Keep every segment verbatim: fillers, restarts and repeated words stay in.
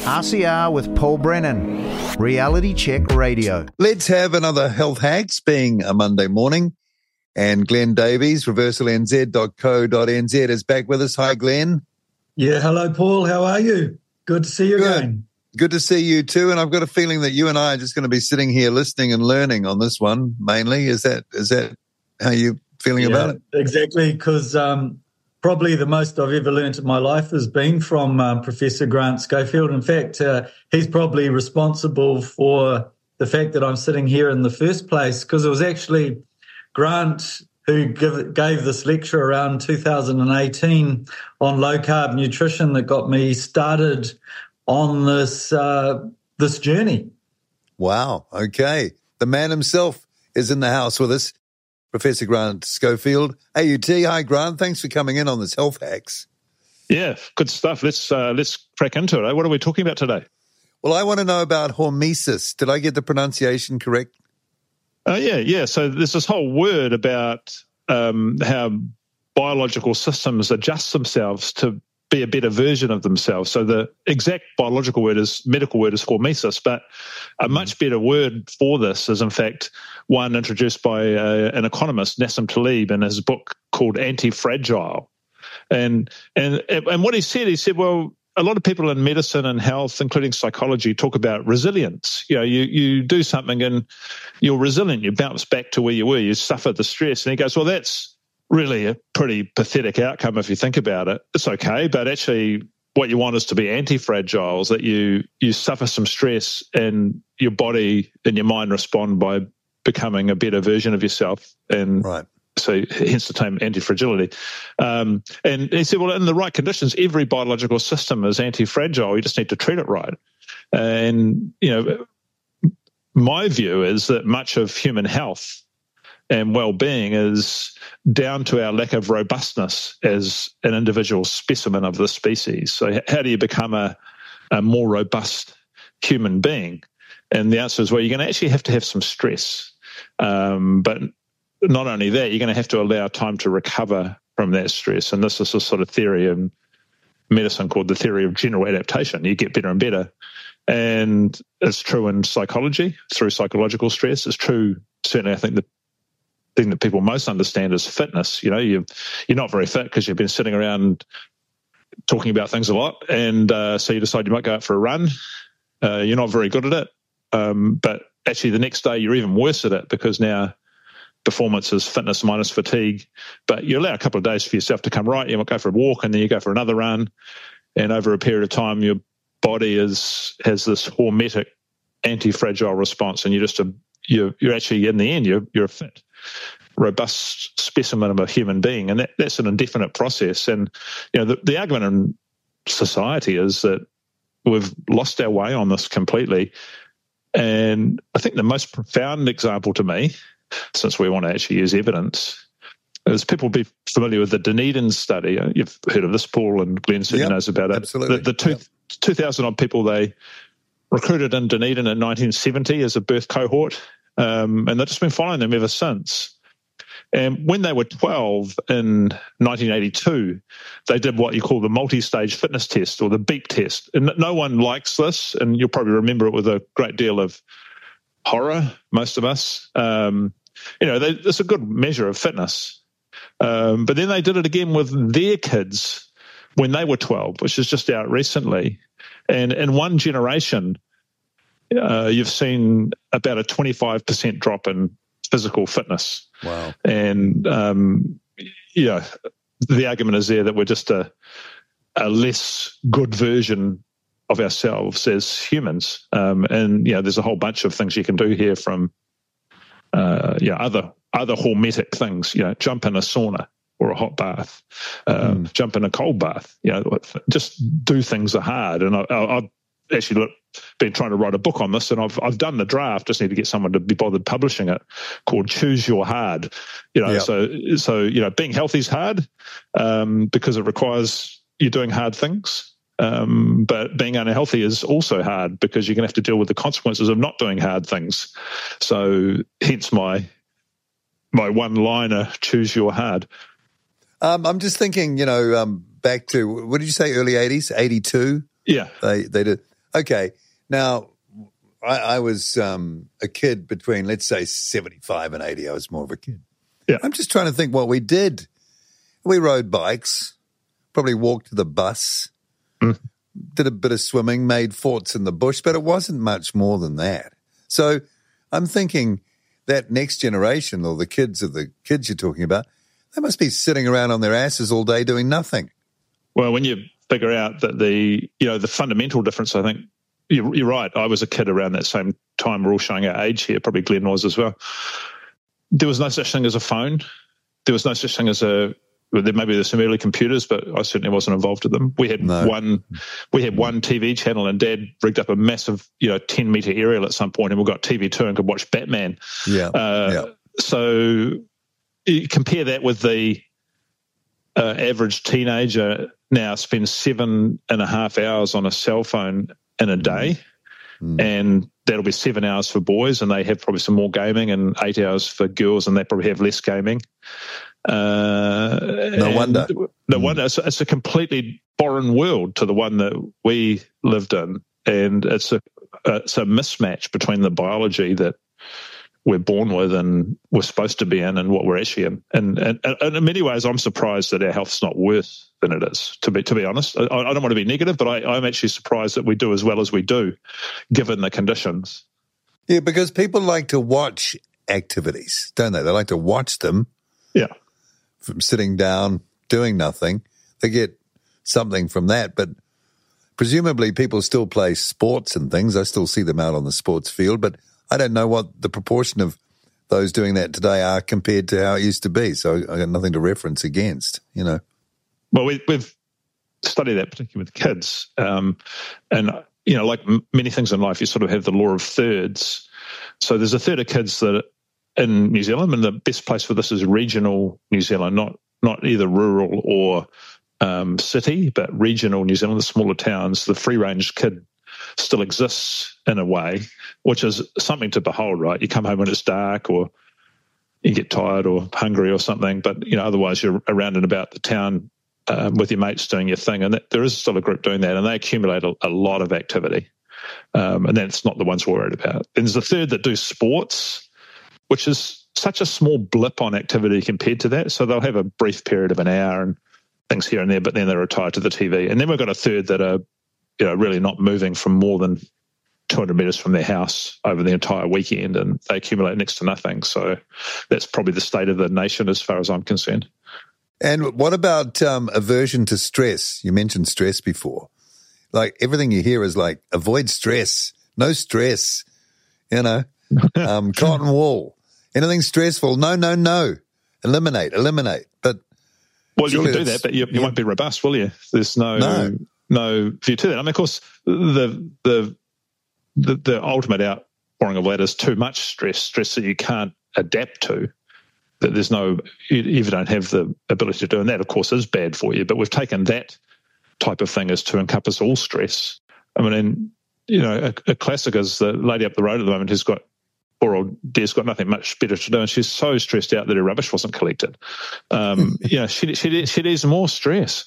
R C R with Paul Brennan, Reality Check Radio. Let's have another Health Hacks, being a Monday morning. And Glenn Davies, reversal n z dot co dot n z, is back with us. Hi, Glenn. Yeah, hello, Paul. How are you? Good to see you Good. again. Good to see you too. And I've got a feeling that you and I are just going to be sitting here listening and learning on this one mainly. Is that is that how you're feeling yeah, about it? Exactly, because um, probably the most I've ever learned in my life has been from uh, Professor Grant Schofield. In fact, uh, he's probably responsible for the fact that I'm sitting here in the first place, because it was actually Grant who give, gave this lecture around two thousand eighteen on low-carb nutrition that got me started on this uh, this journey. Wow. Okay. The man himself is in the house with us, Professor Grant Schofield, A U T. Hi, Grant. Thanks for coming in on this Health Hacks. Yeah, good stuff. Let's uh, let's crack into it. Eh? What are we talking about today? Well, I want to know about hormesis. Did I get the pronunciation correct? Uh, yeah, yeah. So there's this whole word about um, how biological systems adjust themselves to be a better version of themselves. So the exact biological word is, medical word is hormesis, but a much better word for this is in fact one introduced by uh, an economist, Nassim Taleb, in his book called Anti-Fragile. And, and, and what he said, he said, well, a lot of people in medicine and health, including psychology, talk about resilience. You know, you, you do something and you're resilient, you bounce back to where you were, you suffer the stress. And he goes, well, that's really a pretty pathetic outcome if you think about it. It's okay, but actually what you want is to be anti-fragile, is that you you suffer some stress and your body and your mind respond by becoming a better version of yourself. And right. So hence the term anti-fragility. Um, and he said, well, in the right conditions, every biological system is anti-fragile. You just need to treat it right. And, you know, my view is that much of human health and well-being is down to our lack of robustness as an individual specimen of the species. So how do you become a, a more robust human being? And the answer is, well, you're going to actually have to have some stress. Um, but not only that, you're going to have to allow time to recover from that stress. And this is a sort of theory in medicine called the theory of general adaptation. You get better and better. And it's true in psychology, through psychological stress. It's true, certainly, I think the thing that people most understand is fitness. You know, you, you're not very fit because you've been sitting around talking about things a lot. And uh, so you decide you might go out for a run. Uh, you're not very good at it. Um, but actually the next day you're even worse at it, because now performance is fitness minus fatigue. But you allow a couple of days for yourself to come right. You might go for a walk and then you go for another run. And over a period of time, your body is has this hormetic anti-fragile response. And you're just a, you're, you're actually, in the end, you're, you're a fit, robust specimen of a human being. And that, that's an indefinite process. And, you know, the, the argument in society is that we've lost our way on this completely. And I think the most profound example to me, since we want to actually use evidence, is people be familiar with the Dunedin study. You've heard of this, Paul, and Glenn certainly yep, knows about it. Absolutely. The, the two, yep. two thousand odd people they recruited in Dunedin in nineteen seventy as a birth cohort, um, and they've just been following them ever since. And when they were twelve in nineteen eighty-two, they did what you call the multi-stage fitness test, or the BEEP test. And no one likes this, and you'll probably remember it with a great deal of horror, most of us. Um, you know, they, it's a good measure of fitness. Um, but then they did it again with their kids when they were twelve, which is just out recently. And in one generation, uh, you've seen about a twenty-five percent drop in physical fitness. Wow. And, um, you know, the argument is there that we're just a, a less good version of ourselves as humans. Um, and, you know, there's a whole bunch of things you can do here, from, uh, yeah, other other hormetic things, you know, jump in a sauna or a hot bath, um, mm. jump in a cold bath, you know, just do things that are hard. And I, I, I've actually look, been trying to write a book on this, and I've I've done the draft, just need to get someone to be bothered publishing it, called Choose Your Hard. You know, yep. so, so, you know, being healthy is hard um, because it requires you doing hard things. Um, but being unhealthy is also hard because you're going to have to deal with the consequences of not doing hard things. So hence my my one-liner, choose your hard. Um, I'm just thinking, you know, um, back to, what did you say, early eighties, eighty-two? Yeah. They they did. Okay, now I, I was um, a kid between, let's say, seventy-five and eighty. I was more of a kid. Yeah. I'm just trying to think what we did. We rode bikes, probably walked to the bus, mm. did a bit of swimming, made forts in the bush, but it wasn't much more than that. So I'm thinking that next generation, or the kids of the kids you're talking about, they must be sitting around on their asses all day doing nothing. Well, when you figure out that the, you know, the fundamental difference, I think, you're, you're right. I was a kid around that same time. We're all showing our age here. Probably Glenn was as well. There was no such thing as a phone. There was no such thing as a, well, there maybe there's some early computers, but I certainly wasn't involved with them. We had no. one, we had one T V channel, and Dad rigged up a massive, you know, ten meter aerial at some point, and we got T V two and could watch Batman. Yeah. Uh, yeah. So you compare that with the uh, average teenager now spends seven and a half hours on a cell phone in a day, mm. and that'll be seven hours for boys, and they have probably some more gaming, and eight hours for girls, and they probably have less gaming. Uh, no wonder. No mm. wonder. It's, it's a completely foreign world to the one that we lived in, and it's a it's a mismatch between the biology that we're born with and we're supposed to be in, and what we're actually in. And, and, and in many ways, I'm surprised that our health's not worse than it is. To be to be honest, I, I don't want to be negative, but I, I'm actually surprised that we do as well as we do, given the conditions. Yeah, because people like to watch activities, don't they? They like to watch them. Yeah. From sitting down, doing nothing. They get something from that, but presumably people still play sports and things. I still see them out on the sports field, but I don't know what the proportion of those doing that today are compared to how it used to be. So I got nothing to reference against, you know. Well, we, we've studied that particularly with kids. Um, and, you know, like m- many things in life, you sort of have the law of thirds. So there's a third of kids that in New Zealand, and the best place for this is regional New Zealand, not not either rural or um, city, but regional New Zealand, the smaller towns. The free-range kid still exists in a way, which is something to behold, right? You come home when it's dark, or you get tired or hungry or something, but you know, otherwise you're around and about the town um, with your mates doing your thing, and that, there is still a group doing that, and they accumulate a, a lot of activity, um, and that's not the ones we're worried about. And there's a third that do sports, which is such a small blip on activity compared to that. So they'll have a brief period of an hour and things here and there, but then they're retired to the T V. And then we've got a third that are, you know, really not moving from more than two hundred metres from their house over the entire weekend, and they accumulate next to nothing. So that's probably the state of the nation as far as I'm concerned. And what about um, aversion to stress? You mentioned stress before. Like everything you hear is like, avoid stress, no stress, you know, um, cotton wool. Anything stressful, no, no, no. Eliminate, eliminate. But well, you can do that, but you, you yeah. won't be robust, will you? There's no, no no view to that. I mean, of course, the the the, the ultimate outpouring of that is too much stress, stress that you can't adapt to. That there's no, you, you don't have the ability to do, and that, of course, is bad for you. But we've taken that type of thing as to encompass all stress. I mean, and, you know, a, a classic is the lady up the road at the moment who's got, poor old Des got nothing much better to do, and she's so stressed out that her rubbish wasn't collected. Um, you know, she she she needs more stress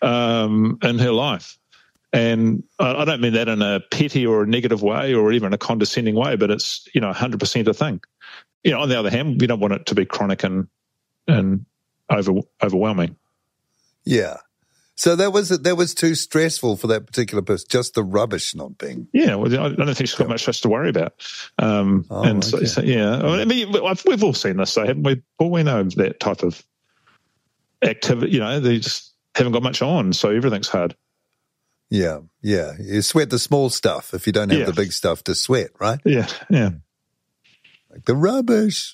um, in her life, and I, I don't mean that in a petty or a negative way or even a condescending way, but it's, you know, one hundred percent a thing. You know, on the other hand, we don't want it to be chronic and and over overwhelming. Yeah. So that was that was too stressful for that particular person, just the rubbish not being. Yeah, well, I don't think she's got much stress to worry about. Um, oh, and okay. so, so, yeah, I mean, we've all seen this, though, haven't we? Well, we know that type of activity. You know, they just haven't got much on, so everything's hard. Yeah, yeah. You sweat the small stuff if you don't have yeah. the big stuff to sweat, right? Yeah, yeah. Like the rubbish.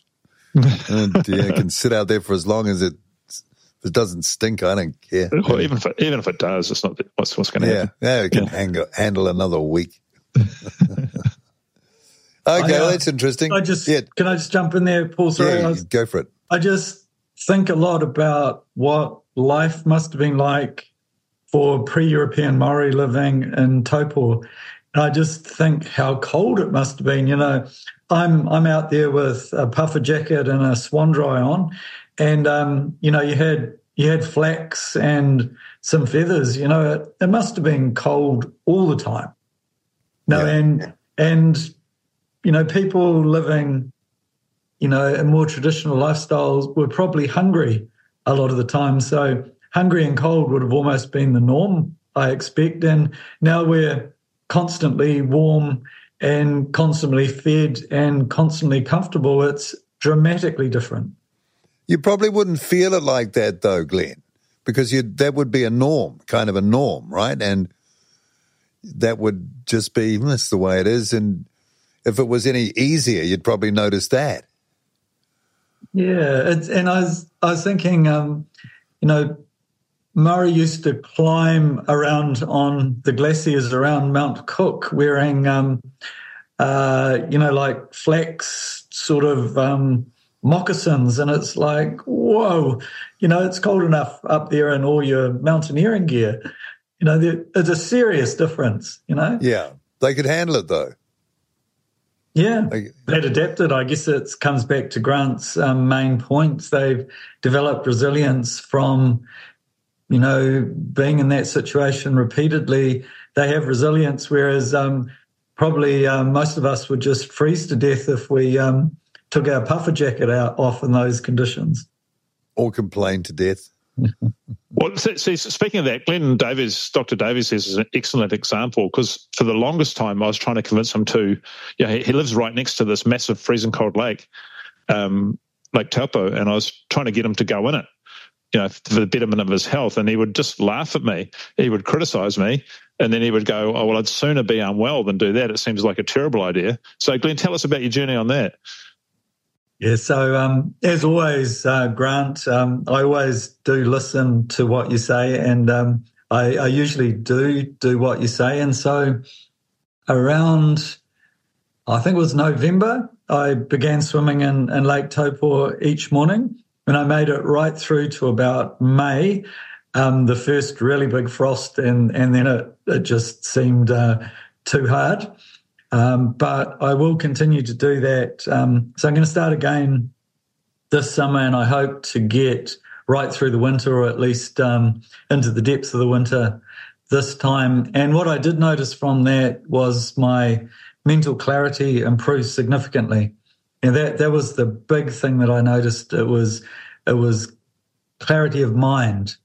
And yeah, it can sit out there for as long as it. If it doesn't stink, I don't care. Well, even if it, even if it does, it's not what's what's going to yeah, happen. Yeah, it can yeah. handle, handle another week. okay, I, uh, well, that's interesting. I just yeah. Can I just jump in there, Paul? Sorry, yeah, I was, go for it. I just think a lot about what life must have been like for pre-European Maori living in Taupo. And I just think how cold it must have been. You know, I'm I'm out there with a puffer jacket and a swan dry on, and um, you know, you had you had flax and some feathers. You know, it, it must have been cold all the time. No, Yeah. and and you know, people living, you know, in more traditional lifestyles were probably hungry a lot of the time. So hungry and cold would have almost been the norm, I expect. And now we're constantly warm and constantly fed and constantly comfortable. It's dramatically different. You probably wouldn't feel it like that, though, Glenn, because you that would be a norm, kind of a norm, right? And that would just be, well, that's the way it is. And if it was any easier, you'd probably notice that. Yeah, it's, and I was I was thinking, um, you know, Murray used to climb around on the glaciers around Mount Cook wearing, um, uh, you know, like flax sort of um, moccasins, and it's like, whoa, you know, it's cold enough up there in all your mountaineering gear. You know, there, it's a serious difference, you know? Yeah, they could handle it, though. Yeah, Like, they'd adapted. I guess it comes back to Grant's um, main points. They've developed resilience from, you know, being in that situation repeatedly. They have resilience, whereas um, probably um, most of us would just freeze to death if we um, took our puffer jacket out off in those conditions. or complain to death. Well, see, speaking of that, Glenn Davies, Doctor Davies is an excellent example, because for the longest time I was trying to convince him to, you know, he, he lives right next to this massive freezing cold lake, um, Lake Taupo, and I was trying to get him to go in it, you know, for the betterment of his health, and he would just laugh at me. He would criticise me, and then he would go, oh, well, I'd sooner be unwell than do that. It seems like a terrible idea. So, Glenn, tell us about your journey on that. Yeah, so um, as always, uh, Grant, um, I always do listen to what you say, and um, I, I usually do do what you say. And so around, I think it was November, I began swimming in, in Lake Taupo each morning, and I made it right through to about May, um, the first really big frost, and, and then it, it just seemed uh, too hard. Um, but I will continue to do that. Um, so I'm going to start again this summer, and I hope to get right through the winter, or at least um, into the depths of the winter this time. And what I did notice from that was my mental clarity improved significantly. And that that was the big thing that I noticed. It was it was clarity of mind.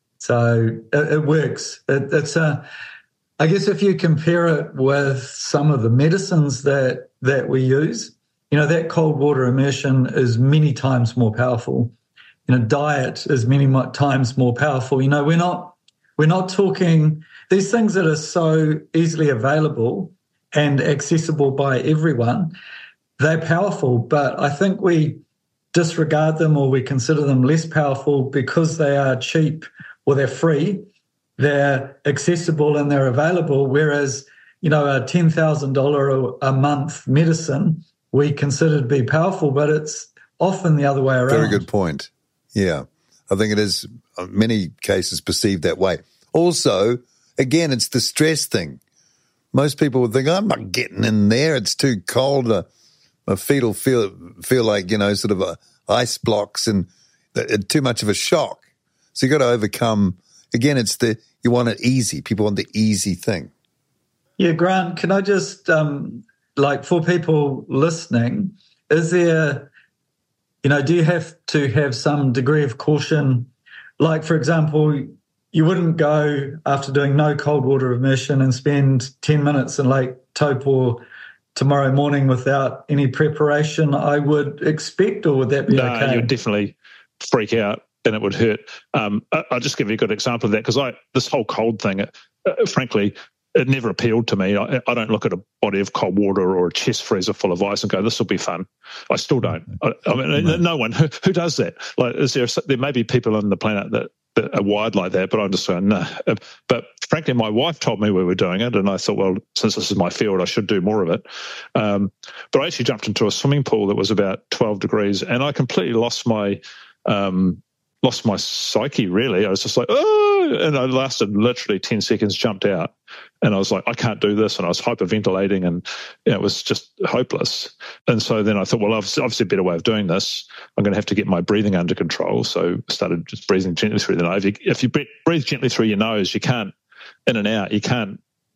So it, it works. It, it's a I guess if you compare it with some of the medicines that that we use, you know, that cold water immersion is many times more powerful. You know, diet is many times more powerful. You know, we're not we're not talking these things that are so easily available and accessible by everyone. They're powerful, but I think we disregard them, or we consider them less powerful because they are cheap or they're free. They're accessible and they're available, whereas, you know, a ten thousand dollars a month medicine we consider to be powerful, but it's often the other way around. Very good point. Yeah, I think it is in many cases perceived that way. Also, again, it's the stress thing. Most people would think, I'm not getting in there. It's too cold. Uh, my feet will feel, feel like, you know, sort of uh, ice blocks, and uh, too much of a shock. So you've got to overcome, again, it's the, you want it easy. People want the easy thing. Yeah, Grant, can I just, um, like, for people listening, is there, you know, do you have to have some degree of caution? Like, for example, you wouldn't go after doing no cold water immersion and spend ten minutes in Lake Taupo tomorrow morning without any preparation, I would expect, or would that be no, okay? No, you'd definitely freak out. And it would hurt. Um, I'll just give you a good example of that, because I this whole cold thing, uh, frankly, it never appealed to me. I, I don't look at a body of cold water or a chest freezer full of ice and go, "This will be fun." I still don't. I, I mean, no, no one who, who does that. Like, is there? There may be people on the planet that, that are wired like that, but I'm just saying no. Nah. But frankly, my wife told me we were doing it, and I thought, well, since this is my field, I should do more of it. Um, but I actually jumped into a swimming pool that was about twelve degrees, and I completely lost my. Um, lost my psyche, really. I was just like, oh, and I lasted literally ten seconds, jumped out, and I was like, I can't do this, and I was hyperventilating, and you know, it was just hopeless. And so then I thought, well, obviously, obviously a better way of doing this. I'm going to have to get my breathing under control. So I started just breathing gently through the nose. If you, if you breathe gently through your nose, you can't, in and out, you can't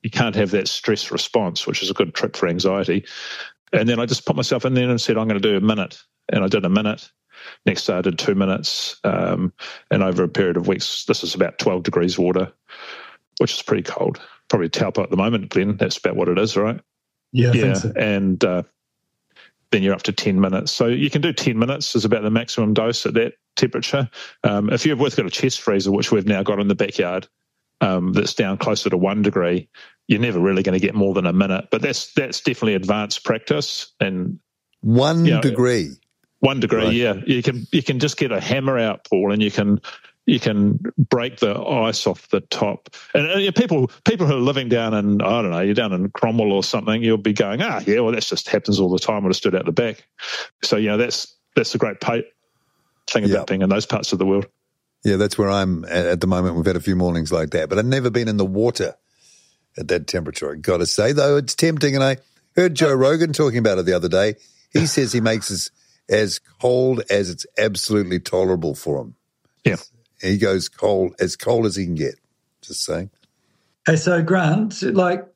you can't have that stress response, which is a good trick for anxiety. And then I just put myself in there and said, I'm going to do a minute. And I did a minute. Next day I did two minutes. Um, and over a period of weeks, this is about twelve degrees water, which is pretty cold. Probably Taupo at the moment, Glenn. That's about what it is, right? Yeah, I yeah. think so. And uh, then you're up to ten minutes. So you can do ten minutes is about the maximum dose at that temperature. Um, if you've both got a chest freezer, which we've now got in the backyard, um, that's down closer to one degree, you're never really going to get more than a minute. But that's that's definitely advanced practice. And One you know, degree. One degree, Right. yeah. You can you can just get a hammer out, Paul, and you can you can break the ice off the top. And, and you know, people people who are living down in, I don't know, you're down in Cromwell or something, you'll be going, ah, yeah, well, that just happens all the time. I just stood out the back. So, you know, that's that's a great pay, thing Yeah. about being in those parts of the world. Yeah, that's where I'm at, at the moment. We've had a few mornings like that, but I've never been in the water at that temperature, I've got to say, though it's tempting. And I heard Joe Rogan talking about it the other day. He says he makes it as cold as it's absolutely tolerable for him. Yeah. He goes cold, as cold as he can get, just saying. Hey, so Grant, like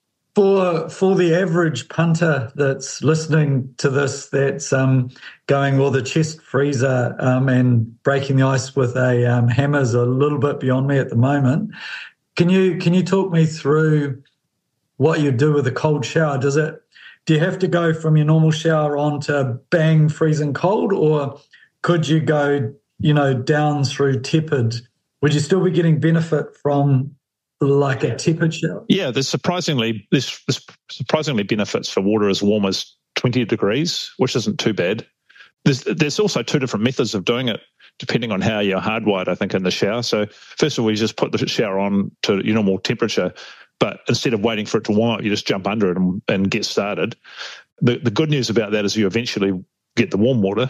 for for the average punter that's listening to this, that's um, going, well, the chest freezer um, and breaking the ice with a um, hammer is a little bit beyond me at the moment. Can you can you talk me through what you do with a cold shower? Does it do you have to go from your normal shower on to bang freezing cold, or could you go, you know, down through tepid? Would you still be getting benefit from like a tepid shower? Yeah, there's surprisingly there's, there's surprisingly benefits for water as warm as twenty degrees, which isn't too bad. There's there's also two different methods of doing it, depending on how you're hardwired, I think, in the shower. So first of all, you just put the shower on to your normal temperature, but instead of waiting for it to warm up, you just jump under it and, and get started. The the good news about that is you eventually get the warm water,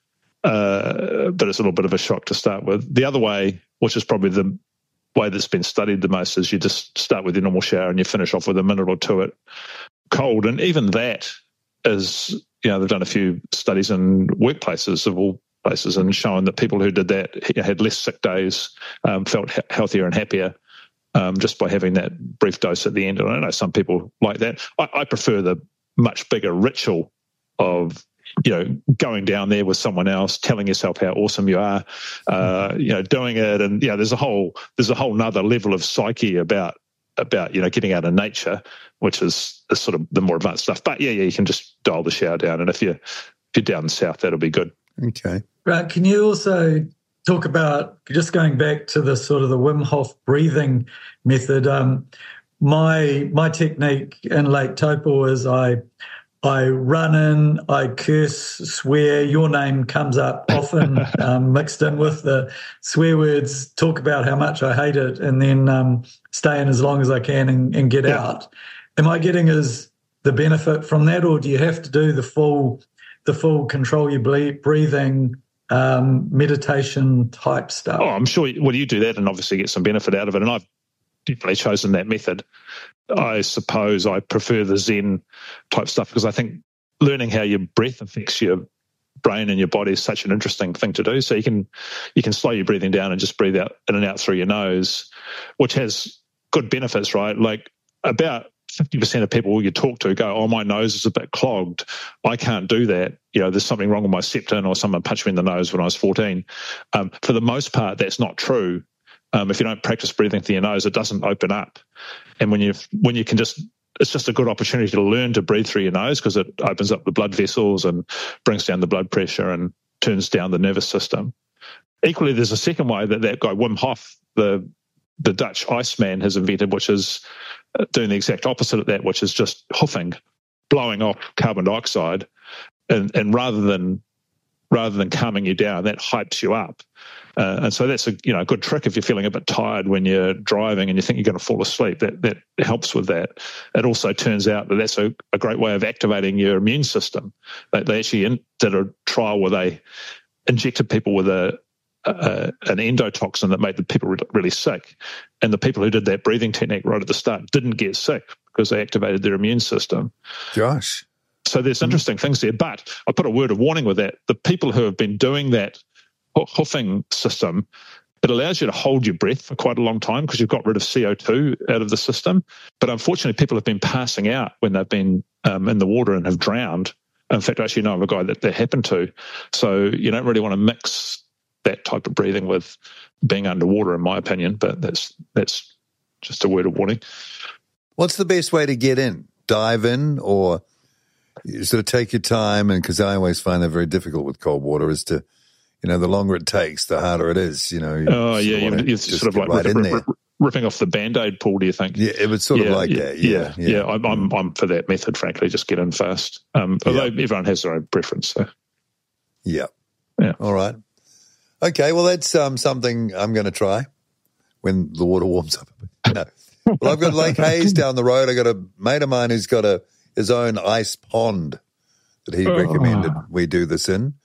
uh, but it's a little bit of a shock to start with. The other way, which is probably the way that's been studied the most, is you just start with your normal shower and you finish off with a minute or two at cold. And even that is, you know, they've done a few studies in workplaces of all places and shown that people who did that had less sick days, um, felt he- healthier and happier um, just by having that brief dose at the end. And I know some people like that. I, I prefer the much bigger ritual of, you know, going down there with someone else, telling yourself how awesome you are, uh, you know, doing it. And, you know, there's a whole, there's a whole nother level of psyche about, about, you know, getting out of nature, which is, is sort of the more advanced stuff. But yeah, yeah, you can just dial the shower down. And if you're, if you're down south, that'll be good. Okay. Right. Can you also talk about, just going back to the sort of the Wim Hof breathing method? Um, my, my technique in Lake Taupo is I, I run in, I curse, swear, your name comes up often, um, mixed in with the swear words, talk about how much I hate it, and then um, stay in as long as I can and, and get Yeah. out. Am I getting as the benefit from that, or do you have to do the full, the full control your ble- breathing, um, meditation type stuff? Oh, I'm sure, well, you do that and obviously get some benefit out of it. And I've definitely chosen that method. I suppose I prefer the Zen type stuff because I think learning how your breath affects your brain and your body is such an interesting thing to do. So you can you can slow your breathing down and just breathe out in and out through your nose, which has good benefits, right? Like about fifty percent of people you talk to go, oh, my nose is a bit clogged. I can't do that. You know, there's something wrong with my septum, or someone punched me in the nose when I was fourteen. Um, for the most part, that's not true. Um, if you don't practice breathing through your nose, it doesn't open up. And when you when you can just, it's just a good opportunity to learn to breathe through your nose because it opens up the blood vessels and brings down the blood pressure and turns down the nervous system. Equally, there's a second way that that guy Wim Hof, the the Dutch Iceman, has invented, which is doing the exact opposite of that, which is just huffing, blowing off carbon dioxide, and and rather than rather than calming you down, that hypes you up. Uh, and so that's a you know a good trick if you're feeling a bit tired when you're driving and you think you're going to fall asleep. That that helps with that. It also turns out that that's a, a great way of activating your immune system. They, they actually in, did a trial where they injected people with a, a an endotoxin that made the people really sick, and the people who did that breathing technique right at the start didn't get sick because they activated their immune system. Josh. So there's interesting things there. But I put a word of warning with that. The people who have been doing that huffing system It allows you to hold your breath for quite a long time because you've got rid of C O two out of the system. But unfortunately, people have been passing out when they've been um, in the water and have drowned. In fact, I actually know of a guy that that happened to. So you don't really want to mix that type of breathing with being underwater, in my opinion. But that's that's just a word of warning. What's the best way to get in? Dive in, or you sort of take your time? And because I always find that very difficult with cold water, is to, you know, the longer it takes, the harder it is. You know. You oh yeah, you, you're sort of like right rip, rip, rip, ripping off the Band-Aid, Paul. Do you think? Yeah, it was sort yeah, of like yeah, that. Yeah, yeah. yeah. yeah I'm, I'm I'm for that method. Frankly, just get in fast. Um, although yeah. everyone has their own preference. So. Yeah. Yeah. All right. Okay. Well, that's um, something I'm going to try when the water warms up. No. Well, I've got Lake Hayes down the road. I got a mate of mine who's got a his own ice pond that he oh. recommended we do this in.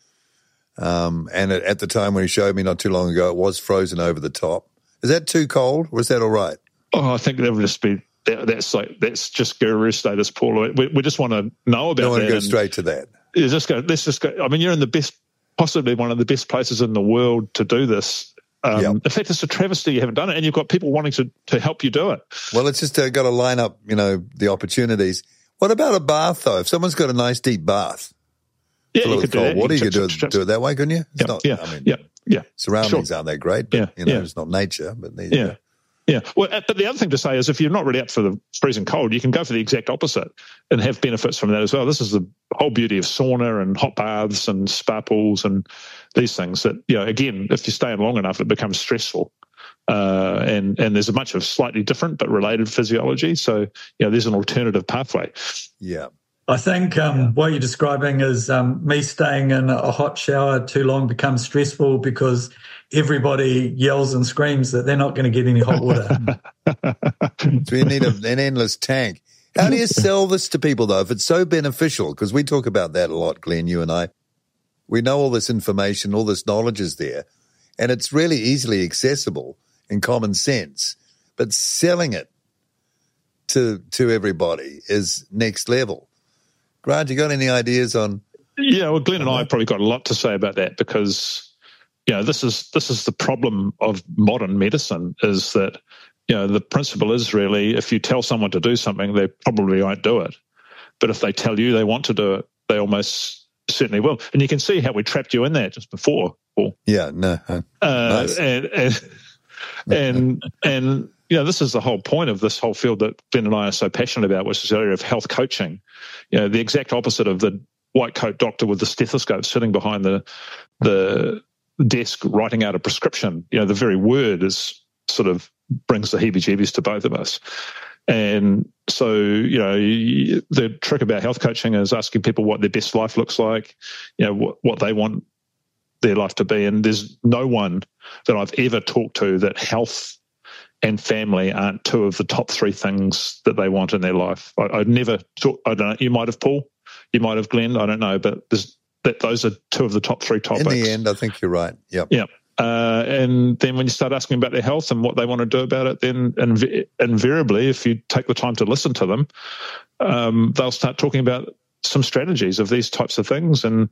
Um, and at, at the time when he showed me not too long ago, it was frozen over the top. Is that too cold, or is that all right? Oh, I think that would just be that, that's like that's just guru status, Paul. We, we just want to know about. Don't want that to go straight to that. Just go. Let's just go. I mean, you're in the best, possibly one of the best places in the world to do this. Um, yep. In fact, it's a travesty you haven't done it, and you've got people wanting to, to help you do it. Well, it's just uh, got to line up, you know, the opportunities. What about a bath, though? If someone's got a nice deep bath, yeah, you could do that. Water, you could do it, do it that way, couldn't you? It's yeah, not, yeah, I mean, yeah, yeah. Surroundings sure. aren't that great, but, yeah, you know, yeah. it's not nature. But these, yeah. Yeah, well, but the other thing to say is if you're not really up for the freezing cold, you can go for the exact opposite and have benefits from that as well. This is the whole beauty of sauna and hot baths and spa pools and these things that, you know, again, if you stay in long enough, it becomes stressful. Uh, and, and there's a bunch of slightly different but related physiology. So, you know, there's an alternative pathway. Yeah. I think um, what you're describing is um, me staying in a hot shower too long becomes stressful because everybody yells and screams that they're not going to get any hot water. So you need a, an endless tank. How do you sell this to people, though, if it's so beneficial? Because we talk about that a lot, Glenn, you and I. We know all this information, all this knowledge is there, and it's really easily accessible and common sense. But selling it to to everybody is next level. Grant, you got any ideas on? Yeah, well, Glenn and I have probably got a lot to say about that because, you know, this is this is the problem of modern medicine is that, you know, the principle is really if you tell someone to do something, they probably won't do it. But if they tell you they want to do it, they almost certainly will. And you can see how we trapped you in that just before, Paul. Yeah, no. Uh, nice. And and and, and you know, this is the whole point of this whole field that Glenn and I are so passionate about, which is the area of health coaching. You know, the exact opposite of the white coat doctor with the stethoscope sitting behind the the desk writing out a prescription. You know, the very word is sort of brings the heebie-jeebies to both of us. And so, you know, the trick about health coaching is asking people what their best life looks like, you know, what, what they want their life to be. And there's no one that I've ever talked to that health and family aren't two of the top three things that they want in their life. I, I'd never talk, I don't know, you might have, Paul, you might have, Glenn, I don't know, but there's, that those are two of the top three topics. In the end, I think you're right. Yep. Yeah. Uh, and then when you start asking about their health and what they want to do about it, then inv- invariably, if you take the time to listen to them, um, they'll start talking about some strategies of these types of things. And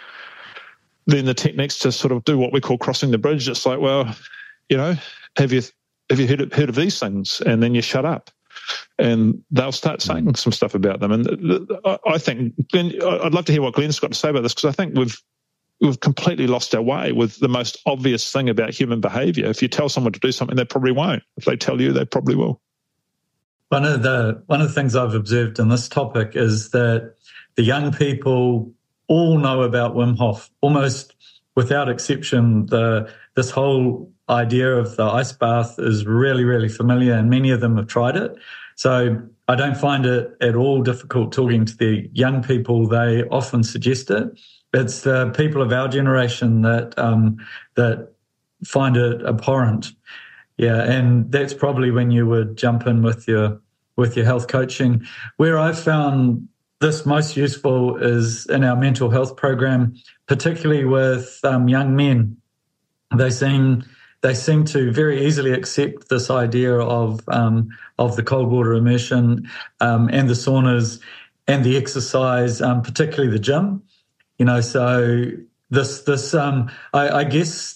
then the techniques to sort of do what we call crossing the bridge. It's like, well, you know, have you have you heard of, heard of these things? And then you shut up. And they'll start saying some stuff about them. And I think, Glenn, I'd love to hear what Glenn's got to say about this, because I think we've we've completely lost our way with the most obvious thing about human behaviour. If you tell someone to do something, they probably won't. If they tell you, they probably will. One of the one of the things I've observed in this topic is that the young people all know about Wim Hof, almost without exception. The this whole idea of the ice bath is really, really familiar, and many of them have tried it. So I don't find it at all difficult talking to the young people. They often suggest it. It's the people of our generation that um, that find it abhorrent. Yeah, and that's probably when you would jump in with your with your health coaching. Where I've found this most useful is in our mental health program, particularly with um, young men. They seem they seem to very easily accept this idea of um, of the cold water immersion um, and the saunas and the exercise, um, particularly the gym. You know, so this this um, I, I guess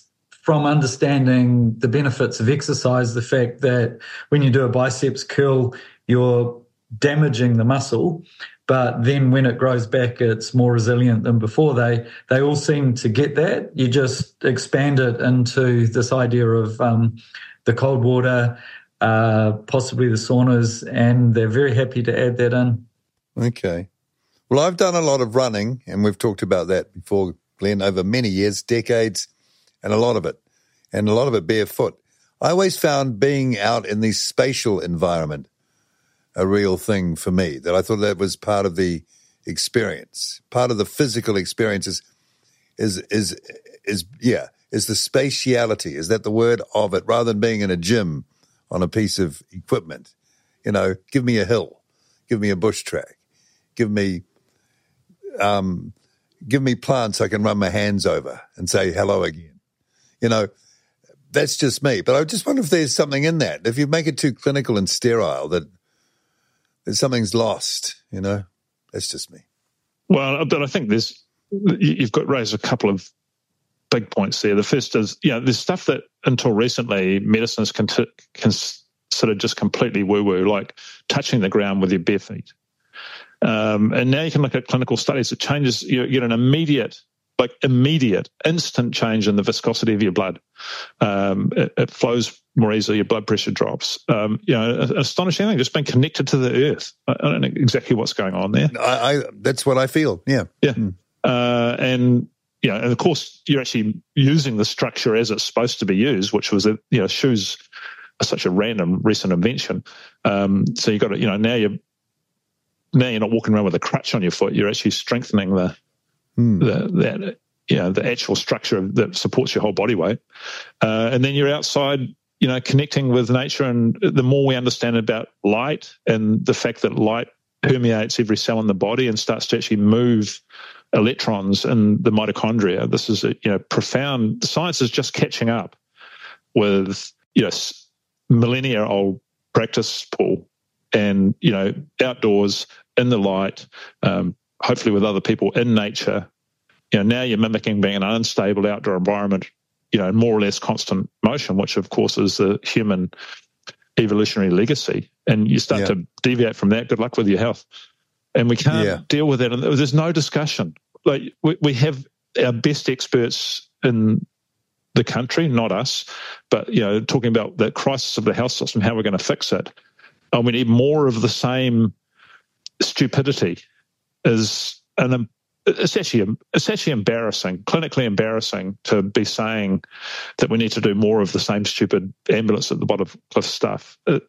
from understanding the benefits of exercise, the fact that when you do a biceps curl, you're damaging the muscle, but then when it grows back, it's more resilient than before. They they all seem to get that. You just expand it into this idea of um, the cold water, uh, possibly the saunas, and they're very happy to add that in. Okay. Well, I've done a lot of running, and we've talked about that before, Glenn, over many years, decades, and a lot of it, and a lot of it barefoot. I always found being out in the spatial environment a real thing for me, that I thought that was part of the experience. Part of the physical experience is, is, is, is yeah, is the spatiality. Is that the word of it? Rather than being in a gym on a piece of equipment, you know, give me a hill, give me a bush track, give me, um, give me plants I can run my hands over and say hello again. You know, that's just me. But I just wonder if there's something in that. If you make it too clinical and sterile, that something's lost, you know. That's just me. Well, but I think there's you've got raised a couple of big points there. The first is, you know, there's stuff that until recently medicine is con- considered just completely woo-woo, like touching the ground with your bare feet. Um, and now you can look at clinical studies. It changes. You get an immediate, like immediate, instant change in the viscosity of your blood. Um, it, it flows more easily. Your blood pressure drops. Um, you know, astonishing thing. Just being connected to the earth. I, I don't know exactly what's going on there. I, I that's what I feel. Yeah, yeah. Mm. Uh, and you know, and of course, you're actually using the structure as it's supposed to be used, which was, you know, shoes are such a random recent invention. Um, so you got to, you know, now you're now you're not walking around with a crutch on your foot. You're actually strengthening the mm. the that you know the actual structure that supports your whole body weight. Uh, and then you're outside, you know, connecting with nature. And the more we understand about light and the fact that light permeates every cell in the body and starts to actually move electrons in the mitochondria. This is a, you know, profound. Science is just catching up with, you know, millennia old practice, Paul, and, you know, outdoors in the light, um, hopefully with other people in nature. You know, now you're mimicking being in an unstable outdoor environment, you know, more or less constant motion, which of course is the human evolutionary legacy. And you start yeah. to deviate from that. Good luck with your health. And we can't yeah. deal with that. And there's no discussion. Like we, we have our best experts in the country, not us, but, you know, talking about the crisis of the health system, how we're going to fix it. And we need more of the same stupidity. Is an it's actually it's actually embarrassing, clinically embarrassing, to be saying that we need to do more of the same stupid ambulance at the bottom of cliff stuff. It,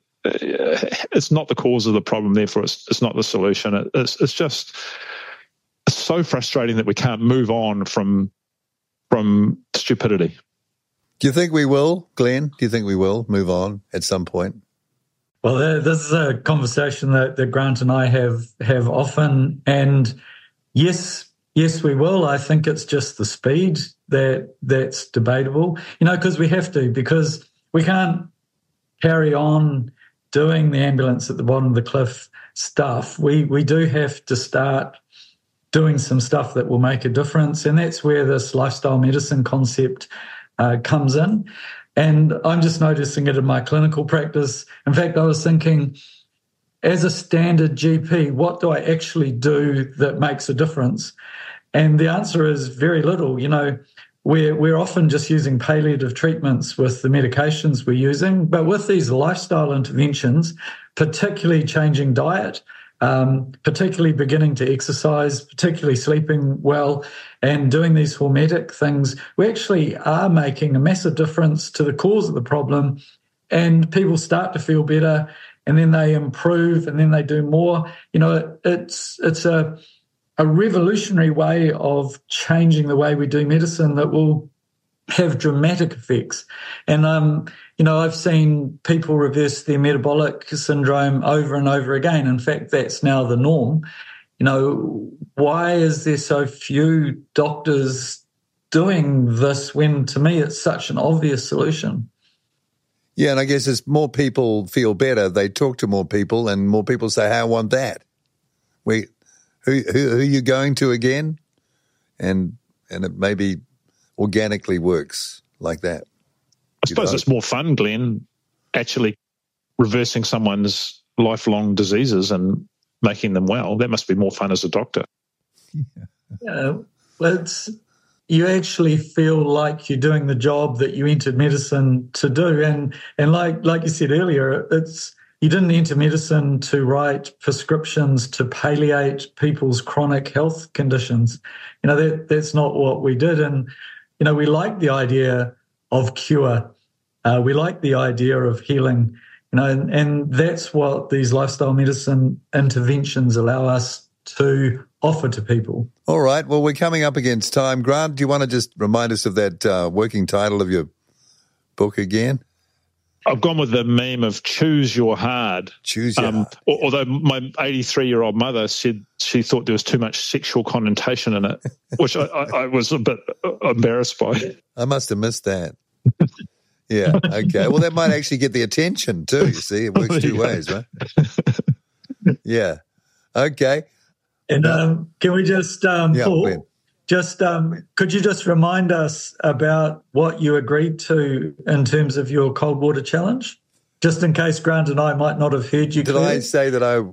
it's not the cause of the problem, therefore it's, it's not the solution. It, it's, it's just it's so frustrating that we can't move on from from stupidity. Do you think we will, Glenn? Do you think we will move on at some point? Well, this is a conversation that, that Grant and I have have often, and yes, yes, we will. I think it's just the speed that that's debatable, you know, because we have to, because we can't carry on doing the ambulance at the bottom of the cliff stuff. We we do have to start doing some stuff that will make a difference, and that's where this lifestyle medicine concept uh, comes in. And I'm just noticing it in my clinical practice. In fact, I was thinking, as a standard G P, what do I actually do that makes a difference? And the answer is very little. You know, we're, we're often just using palliative treatments with the medications we're using, but with these lifestyle interventions, particularly changing diet, um, particularly beginning to exercise, particularly sleeping well, and doing these hormetic things, we actually are making a massive difference to the cause of the problem, and people start to feel better, and then they improve, and then they do more. You know, it, it's it's a a revolutionary way of changing the way we do medicine that will have dramatic effects. And, um, you know, I've seen people reverse their metabolic syndrome over and over again. In fact, that's now the norm. You know, why is there so few doctors doing this when, to me, it's such an obvious solution? Yeah, and I guess as more people feel better, they talk to more people, and more people say, hey, I want that. We, who, who, who are you going to again? And and it maybe organically works like that. I suppose it's more fun, Glenn, actually reversing someone's lifelong diseases and making them well. That must be more fun as a doctor. Yeah, yeah well, it's, you actually feel like you're doing the job that you entered medicine to do. And and like like you said earlier, it's you didn't enter medicine to write prescriptions to palliate people's chronic health conditions. You know, that that's not what we did. And, you know, we like the idea of cure. Uh, we like the idea of healing, you know, and, and that's what these lifestyle medicine interventions allow us to offer to people. All right. Well, we're coming up against time. Grant, do you want to just remind us of that uh, working title of your book again? I've gone with the meme of choose your hard. Choose your um, hard. Although my eighty-three-year-old mother said she thought there was too much sexual connotation in it, which I, I, I was a bit embarrassed by. I must have missed that. Yeah, okay. Well, that might actually get the attention too, you see. It works two ways, right? Yeah. Okay. And um, can we just, um, yeah, Paul, Ben. just um, could you just remind us about what you agreed to in terms of your cold water challenge? Just in case Grant and I might not have heard you Did clearly. I say that I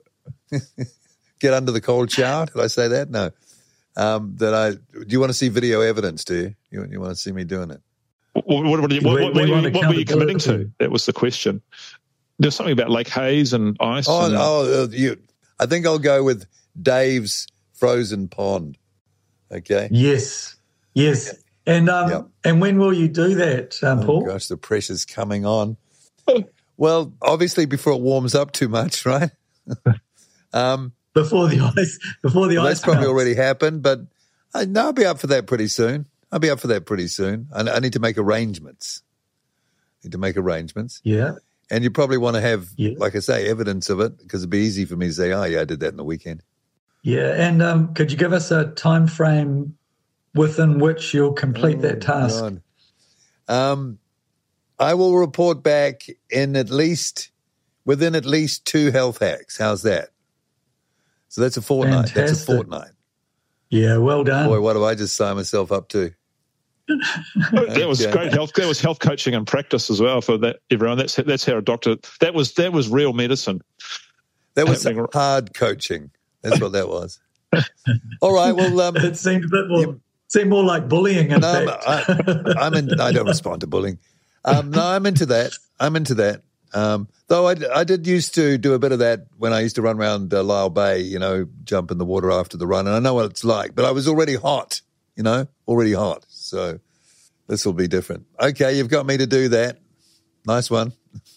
get under the cold shower? Did I say that? No. Um, that I. Do you want to see video evidence, do you? You, you want to see me doing it? What, what, what, We- what, we what, want what were you committing to? accountability. That was the question. There's something about Lake Hayes and ice. Oh, and, oh, uh, you. I think I'll go with Dave's frozen pond. Okay. Yes, yes. And um, Yep. and when will you do that, um, Oh, Paul? gosh, the pressure's coming on. Well, obviously before it warms up too much, right? um, Before the ice, before the well, ice that's probably melts. already happened, but I, no, I'll be up for that pretty soon. I'll be up for that pretty soon. I, I need to make arrangements. Need to make arrangements. Yeah. And you probably want to have, Yeah. like I say, evidence of it, because it'd be easy for me to say, oh, yeah, I did that in the weekend. Yeah, and um, could you give us a time frame within which you'll complete that task? God. Um, I will report back in at least, within at least two health hacks. How's that? So that's a fortnight. That's a Fantastic. fortnight. Yeah, well done. Boy, what do I just sign myself up to? that was Okay. great health. That was health coaching and practice as well for that everyone. That's that's how a doctor. That was that was real medicine. That was Happening- hard coaching. That's what that was. All right. Well, um, It seemed a bit more, Yeah. seemed more like bullying, in no, fact. I, I'm in. I don't respond to bullying. Um, no, I'm into that. I'm into that. Um, though I, I did used to do a bit of that when I used to run around uh, Lyle Bay, you know, jump in the water after the run. And I know what it's like, but I was already hot, you know, already hot. So this will be different. Okay, you've got me to do that. Nice one.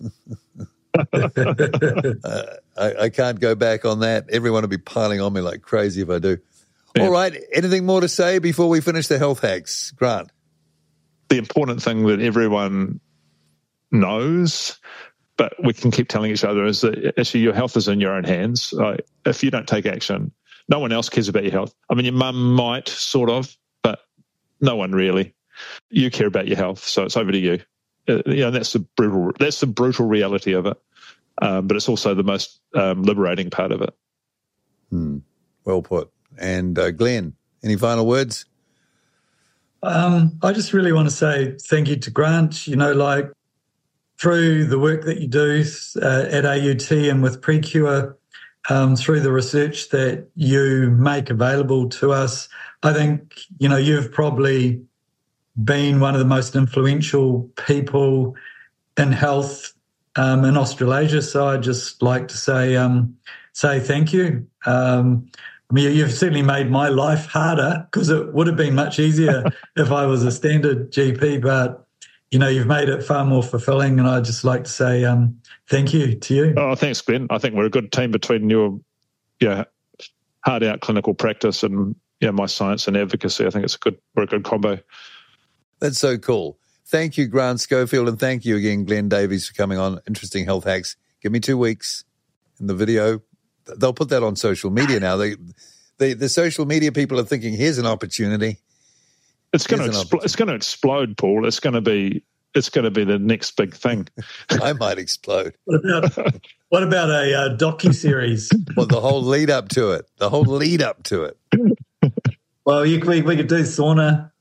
uh, I, I can't go back on that. Everyone will be piling on me like crazy if I do. Yeah. All right. Anything more to say before we finish the health hacks, Grant? The important thing that everyone knows, but we can keep telling each other, is that actually your health is in your own hands. Uh, if you don't take action, no one else cares about your health. I mean, your mum might, sort of, but no one really. You care about your health, so it's over to you. Uh, you know, that's the brutal. That's the brutal reality of it. Um, but it's also the most um, liberating part of it. Hmm. Well put. And uh, Glenn, any final words? Um, I just really want to say thank you to Grant. You know, like through the work that you do uh, at A U T and with Precure, um, through the research that you make available to us, I think, you know, you've probably been one of the most influential people in health um, in Australasia. So I'd just like to say um, say thank you. Um, I mean, you've certainly made my life harder, because it would have been much easier if I was a standard G P, but, you know, you've made it far more fulfilling, and I'd just like to say um, thank you to you. Oh, thanks, Glenn. I think we're a good team between your, yeah, hard out clinical practice and yeah, my science and advocacy. I think it's a good, we're a good combo. That's so cool. Thank you, Grant Schofield, and thank you again, Glenn Davies, for coming on Interesting Health Hacks. Give me two weeks in the video. They'll put that on social media now. They, they, the social media people are thinking, here's an opportunity. It's going to Here's an expl- it's going to explode, Paul. It's going to be it's going to be the next big thing. I might explode. What about what about a uh, docu-series? Well, the whole lead up to it, the whole lead up to it. Well, you, we, we could do sauna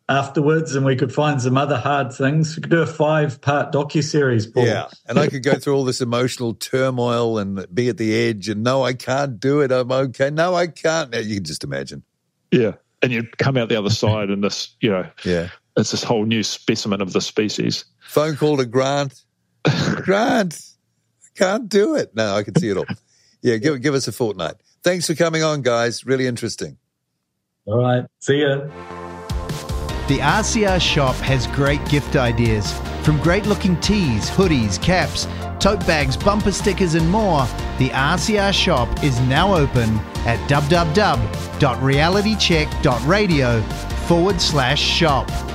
afterwards, and we could find some other hard things. We could do a five-part docuseries, Paul. Yeah, and I could go through all this emotional turmoil and be at the edge and, no, I can't do it. I'm okay. No, I can't. You can just imagine. Yeah, and you'd come out the other side and this, you know, yeah, it's this whole new specimen of the species. Phone call to Grant. Grant, I can't do it. No, I can see it all. Yeah, give, give us a fortnight. Thanks for coming on, guys. Really interesting. All right. See ya. The R C R shop has great gift ideas. From great-looking tees, hoodies, caps, tote bags, bumper stickers and more, the R C R shop is now open at www.realitycheck.radio forward slash shop.